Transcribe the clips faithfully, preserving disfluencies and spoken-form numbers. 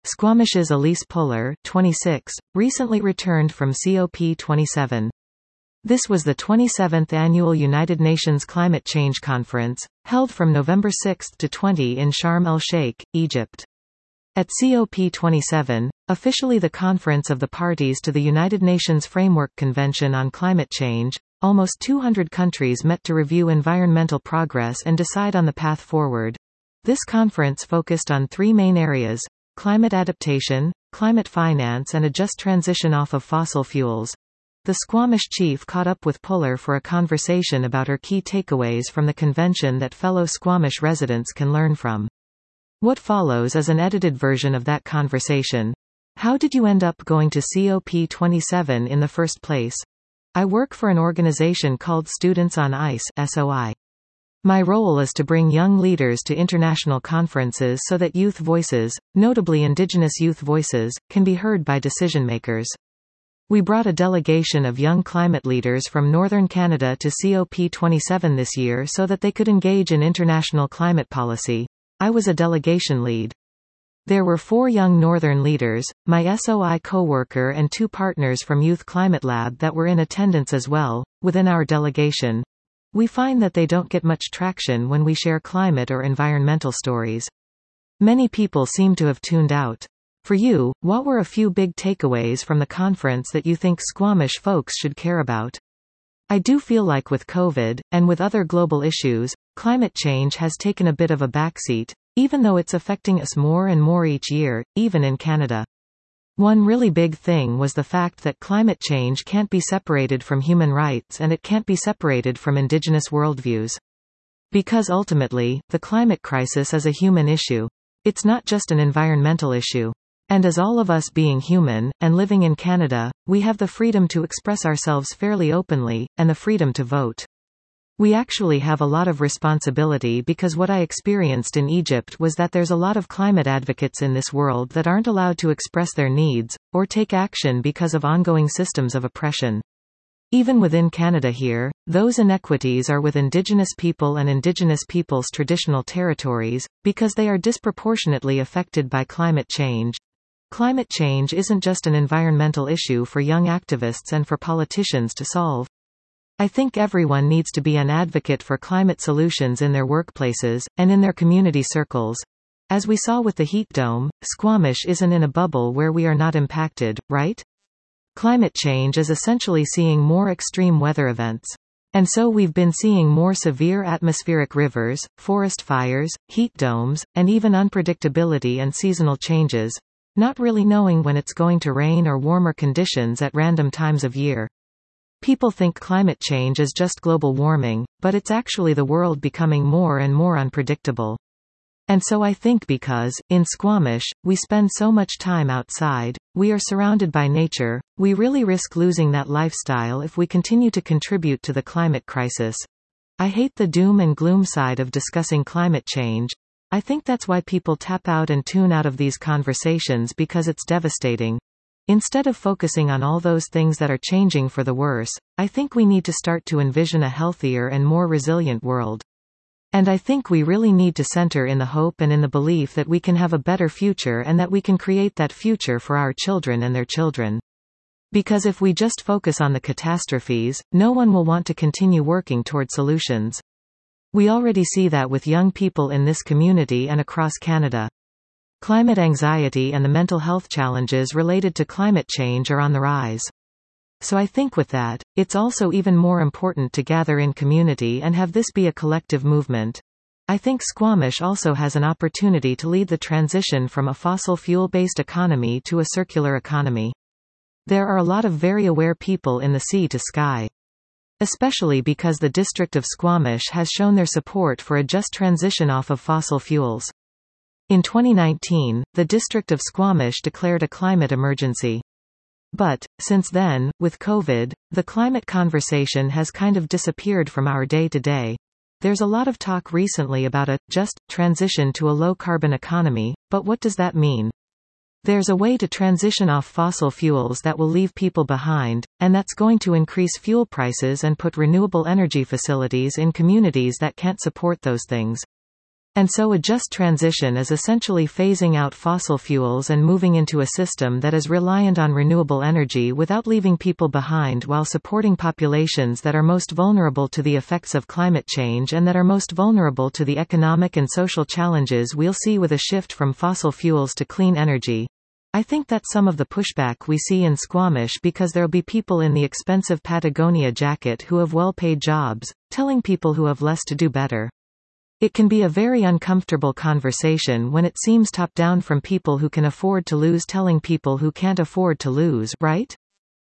Squamish's Elise Puller, twenty-six, recently returned from C O P twenty-seven. This was the twenty-seventh Annual United Nations Climate Change Conference, held from November sixth to twentieth in Sharm el-Sheikh, Egypt. At C O P twenty-seven, officially the conference of the parties to the United Nations Framework Convention on Climate Change, almost two hundred countries met to review environmental progress and decide on the path forward. This conference focused on three main areas: climate adaptation, climate finance and a just transition off of fossil fuels. The Squamish chief caught up with Puller for a conversation about her key takeaways from the convention that fellow Squamish residents can learn from. What follows is an edited version of that conversation. How did you end up going to C O P twenty-seven in the first place? I work for an organization called Students on Ice (S O I). My role is to bring young leaders to international conferences so that youth voices, notably Indigenous youth voices, can be heard by decision-makers. We brought a delegation of young climate leaders from northern Canada to C O P twenty-seven this year so that they could engage in international climate policy. I was a delegation lead. There were four young northern leaders, my S O I co-worker and two partners from Youth Climate Lab that were in attendance as well, within our delegation. We find that they don't get much traction when we share climate or environmental stories. Many people seem to have tuned out. For you, what were a few big takeaways from the conference that you think Squamish folks should care about? I do feel like with COVID, and with other global issues, climate change has taken a bit of a backseat, even though it's affecting us more and more each year, even in Canada. One really big thing was the fact that climate change can't be separated from human rights and it can't be separated from Indigenous worldviews. Because ultimately, the climate crisis is a human issue. It's not just an environmental issue. And as all of us being human, and living in Canada, we have the freedom to express ourselves fairly openly, and the freedom to vote. We actually have a lot of responsibility because what I experienced in Egypt was that there's a lot of climate advocates in this world that aren't allowed to express their needs, or take action because of ongoing systems of oppression. Even within Canada here, those inequities are with Indigenous people and Indigenous peoples' traditional territories, because they are disproportionately affected by climate change. Climate change isn't just an environmental issue for young activists and for politicians to solve. I think everyone needs to be an advocate for climate solutions in their workplaces, and in their community circles. As we saw with the heat dome, Squamish isn't in a bubble where we are not impacted, right? Climate change is essentially seeing more extreme weather events. And so we've been seeing more severe atmospheric rivers, forest fires, heat domes, and even unpredictability and seasonal changes, not really knowing when it's going to rain or warmer conditions at random times of year. People think climate change is just global warming, but it's actually the world becoming more and more unpredictable. And so I think because, in Squamish, we spend so much time outside, we are surrounded by nature, we really risk losing that lifestyle if we continue to contribute to the climate crisis. I hate the doom and gloom side of discussing climate change. I think that's why people tap out and tune out of these conversations because it's devastating. Instead of focusing on all those things that are changing for the worse, I think we need to start to envision a healthier and more resilient world. And I think we really need to center in the hope and in the belief that we can have a better future and that we can create that future for our children and their children. Because if we just focus on the catastrophes, no one will want to continue working toward solutions. We already see that with young people in this community and across Canada. Climate anxiety and the mental health challenges related to climate change are on the rise. So I think with that, it's also even more important to gather in community and have this be a collective movement. I think Squamish also has an opportunity to lead the transition from a fossil fuel-based economy to a circular economy. There are a lot of very aware people in the sea to sky. Especially because the District of Squamish has shown their support for a just transition off of fossil fuels. In twenty nineteen, the District of Squamish declared a climate emergency. But, since then, with COVID, the climate conversation has kind of disappeared from our day-to-day. There's a lot of talk recently about a just transition to a low-carbon economy, but what does that mean? There's a way to transition off fossil fuels that will leave people behind, and that's going to increase fuel prices and put renewable energy facilities in communities that can't support those things. And so a just transition is essentially phasing out fossil fuels and moving into a system that is reliant on renewable energy without leaving people behind, while supporting populations that are most vulnerable to the effects of climate change and that are most vulnerable to the economic and social challenges we'll see with a shift from fossil fuels to clean energy. I think that's some of the pushback we see in Squamish, because there'll be people in the expensive Patagonia jacket who have well-paid jobs, telling people who have less to do better. It can be a very uncomfortable conversation when it seems top-down from people who can afford to lose telling people who can't afford to lose, right?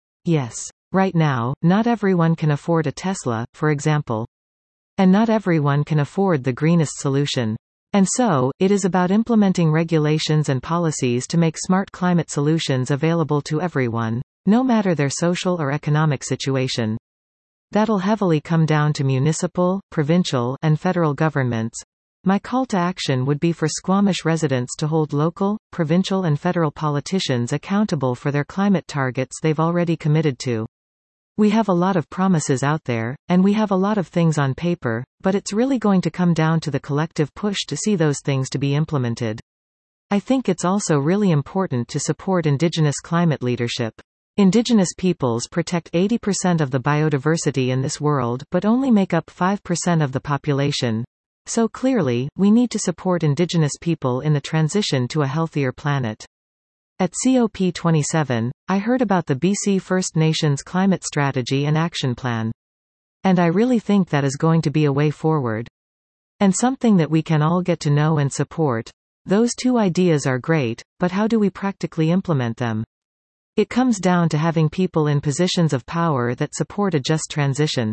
Yes. Right now, not everyone can afford a Tesla, for example. And not everyone can afford the greenest solution. And so, it is about implementing regulations and policies to make smart climate solutions available to everyone, no matter their social or economic situation. That'll heavily come down to municipal, provincial, and federal governments. My call to action would be for Squamish residents to hold local, provincial and federal politicians accountable for their climate targets they've already committed to. We have a lot of promises out there, and we have a lot of things on paper, but it's really going to come down to the collective push to see those things to be implemented. I think it's also really important to support Indigenous climate leadership. Indigenous peoples protect eighty percent of the biodiversity in this world but only make up five percent of the population. So clearly, we need to support Indigenous people in the transition to a healthier planet. At C O P twenty-seven, I heard about the B C First Nations Climate Strategy and Action Plan. And I really think that is going to be a way forward. And something that we can all get to know and support. Those two ideas are great, but how do we practically implement them? It comes down to having people in positions of power that support a just transition.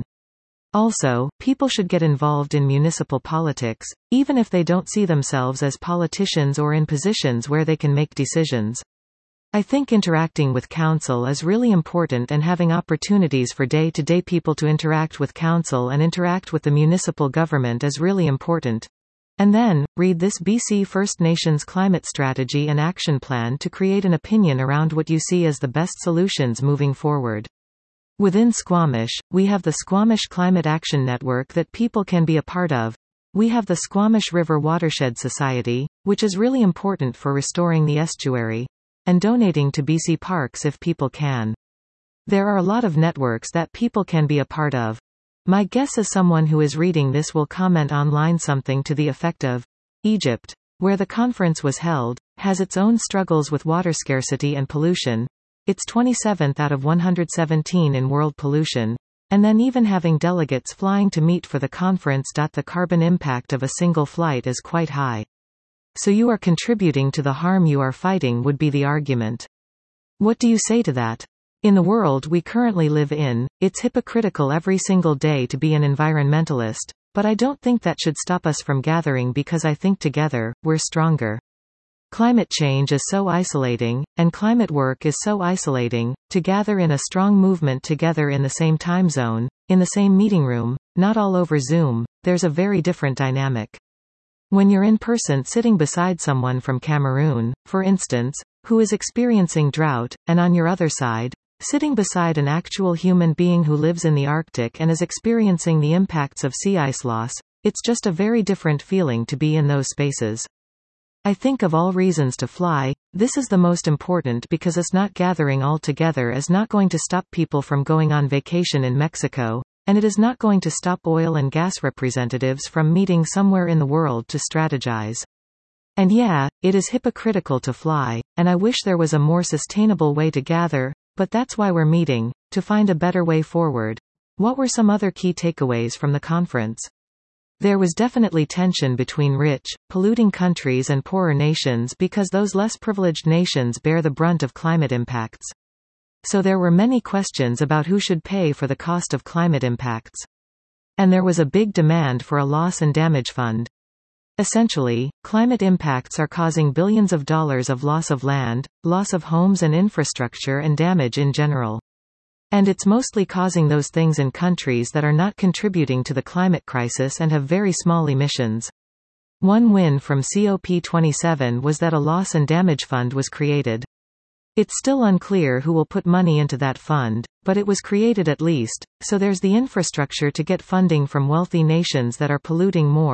Also, people should get involved in municipal politics, even if they don't see themselves as politicians or in positions where they can make decisions. I think interacting with council is really important, and having opportunities for day-to-day people to interact with council and interact with the municipal government is really important. And then, read this B C First Nations Climate Strategy and Action Plan to create an opinion around what you see as the best solutions moving forward. Within Squamish, we have the Squamish Climate Action Network that people can be a part of. We have the Squamish River Watershed Society, which is really important for restoring the estuary. And donating to B C Parks if people can. There are a lot of networks that people can be a part of. My guess is someone who is reading this will comment online something to the effect of, Egypt, where the conference was held, has its own struggles with water scarcity and pollution. It's twenty-seventh out of one hundred seventeen in world pollution, and then even having delegates flying to meet for the conference. The carbon impact of a single flight is quite high. So you are contributing to the harm you are fighting, would be the argument. What do you say to that? In the world we currently live in, it's hypocritical every single day to be an environmentalist, but I don't think that should stop us from gathering, because I think together, we're stronger. Climate change is so isolating, and climate work is so isolating. To gather in a strong movement together in the same time zone, in the same meeting room, not all over Zoom, there's a very different dynamic. When you're in person sitting beside someone from Cameroon, for instance, who is experiencing drought, and on your other side, sitting beside an actual human being who lives in the Arctic and is experiencing the impacts of sea ice loss, it's just a very different feeling to be in those spaces. I think of all reasons to fly, this is the most important, because us not gathering all together is not going to stop people from going on vacation in Mexico, and it is not going to stop oil and gas representatives from meeting somewhere in the world to strategize. And yeah, it is hypocritical to fly, and I wish there was a more sustainable way to gather, but that's why we're meeting, to find a better way forward. What were some other key takeaways from the conference? There was definitely tension between rich, polluting countries and poorer nations, because those less privileged nations bear the brunt of climate impacts. So there were many questions about who should pay for the cost of climate impacts. And there was a big demand for a loss and damage fund. Essentially, climate impacts are causing billions of dollars of loss of land, loss of homes and infrastructure, and damage in general. And it's mostly causing those things in countries that are not contributing to the climate crisis and have very small emissions. One win from C O P twenty-seven was that a loss and damage fund was created. It's still unclear who will put money into that fund, but it was created at least, so there's the infrastructure to get funding from wealthy nations that are polluting more,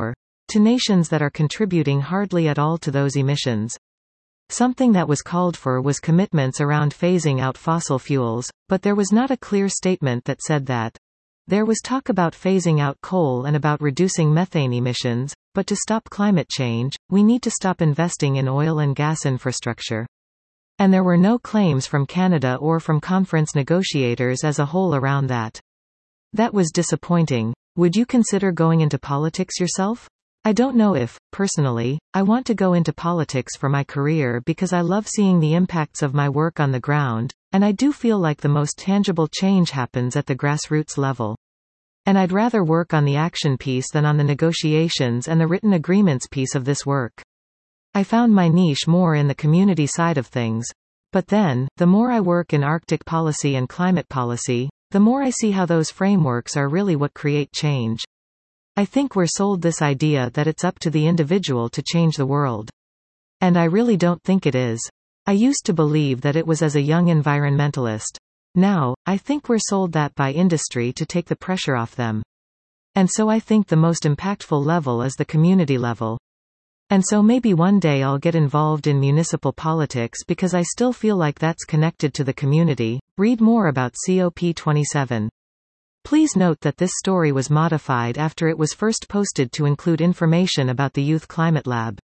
to nations that are contributing hardly at all to those emissions. Something that was called for was commitments around phasing out fossil fuels, but there was not a clear statement that said that. There was talk about phasing out coal and about reducing methane emissions, but to stop climate change, we need to stop investing in oil and gas infrastructure. And there were no claims from Canada or from conference negotiators as a whole around that. That was disappointing. Would you consider going into politics yourself? I don't know if, personally, I want to go into politics for my career because I love seeing the impacts of my work on the ground, and I do feel like the most tangible change happens at the grassroots level. And I'd rather work on the action piece than on the negotiations and the written agreements piece of this work. I found my niche more in the community side of things. But then, the more I work in Arctic policy and climate policy, the more I see how those frameworks are really what create change. I think we're sold this idea that it's up to the individual to change the world. And I really don't think it is. I used to believe that it was as a young environmentalist. Now, I think we're sold that by industry to take the pressure off them. And so I think the most impactful level is the community level. And so maybe one day I'll get involved in municipal politics because I still feel like that's connected to the community. Read more about C O P twenty-seven. Please note that this story was modified after it was first posted to include information about the Youth Climate Lab.